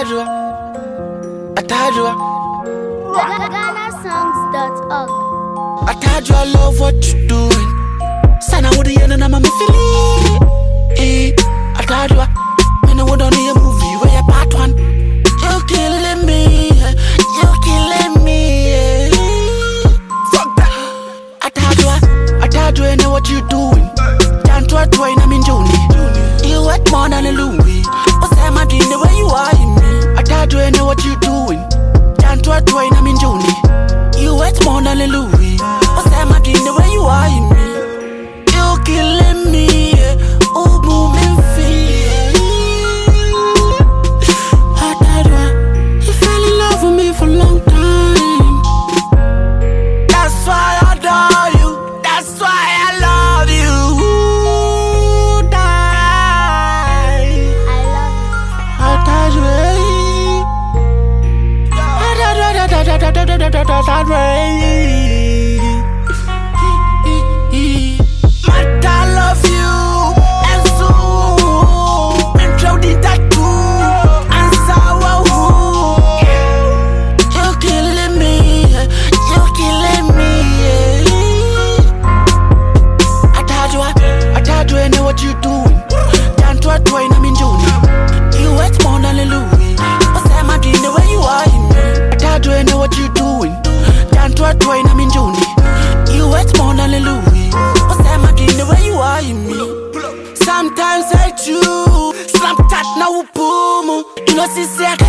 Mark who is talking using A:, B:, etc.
A: Atajua, Atajua.
B: GhanaSongs.org.
A: Atajua, I love what you doing. Sana would the end and I'm a feeling. Atajua, when I would on a movie where you part one. You killing me, you killing me. Fuck that. Atajua, I know what you doing. Can't try to I'm in Juni. You wet more than a Louis. What's that my dream the way you are in me? Atajua, I know what you doing. Can't try to I'm in Juni. You wet more than a Louis. What's that my dream the way you are in me? You killing me, oh moving feet. Atajua, you fell in love with me for a long time. That's why I adore you. That's why I love you. Sometimes I chew, slap that now boom. You know, see,